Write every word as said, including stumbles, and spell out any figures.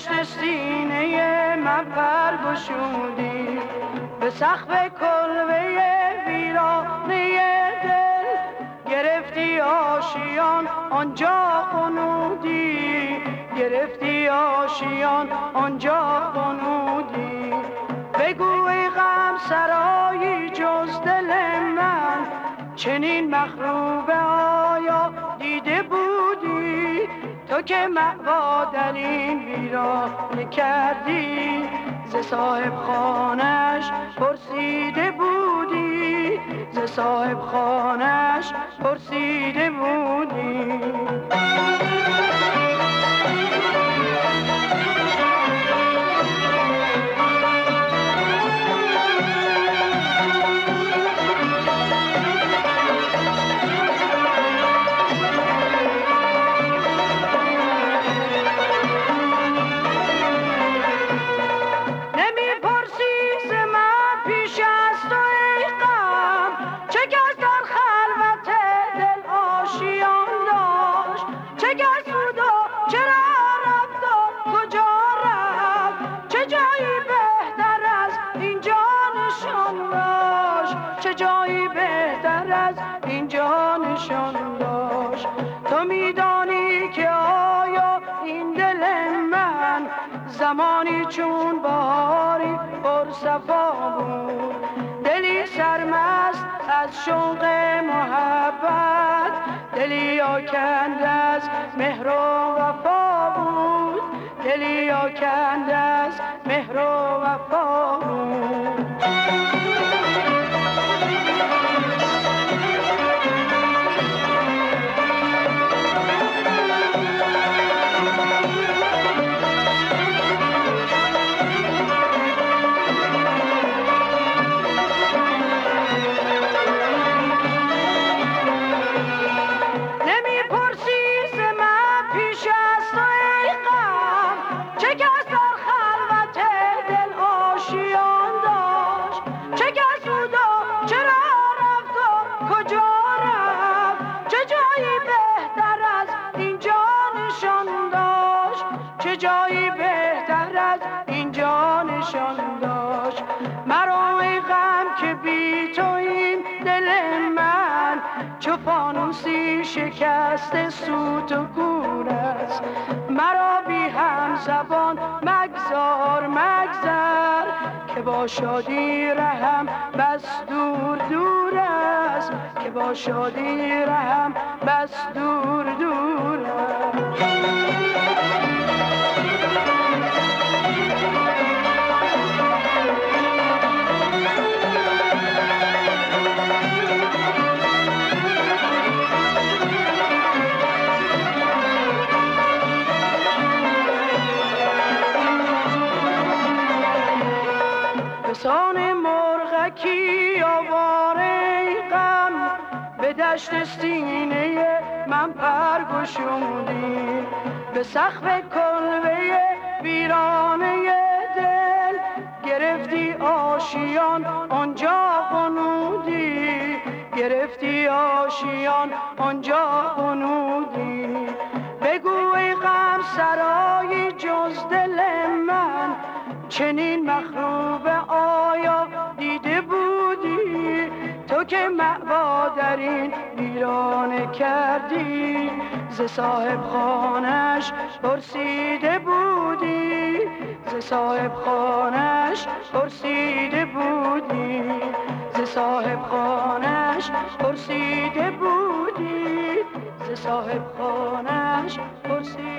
دشت سینه من پر گشودی، به سقف کلبه ویرانه دل گرفتی آشیان آنجا قنودی، گرفتی آشیان آنجا قنودی. بگو ای غم سرایی جز دل من، چنین مخروبه آیا دیده بودی؟ تو که مأوا در این ویرانه کردی، ز صاحب خانش پرسیده بودی، ز صاحب خانش پرسیده بودی. جایی بهتر از اینجا نشان داشت. تو میدانی که آیا این دل من زمانی چون بهاری پرصفا بود، دلی سرمست از شوق محبت، دلی آکنده از مهر و وفا بود، دلی آکنده از مهر و وفا بود. جایی بهتر از اینجا نشان داشت. مرا ای غم که بی تو این دل من چو فانوسی شکسته سوت و کور است. مرا بی هم زبان مگذار مگذر، که با شادی رهم بس دور دور است، که با شادی رهم بس دور دور است. بسان مرغکی آواره غم، به دشت سینه من پر گشودی، به سقف کلبه ویرانه دل گرفتی آشیان آنجا قنودی، گرفتی آشیان آنجا قنودی. بگو ای غم سرایی جز دل من، چنین مخروبه آیا دیده بودی؟ تو که مأوا در این ویرانه کردی، ز صاحب خانش پرسیده بودی، ز صاحب خانش پرسیده بودی، ز صاحب خانش پرسیده بودی، ز صاحب خانش پرسیده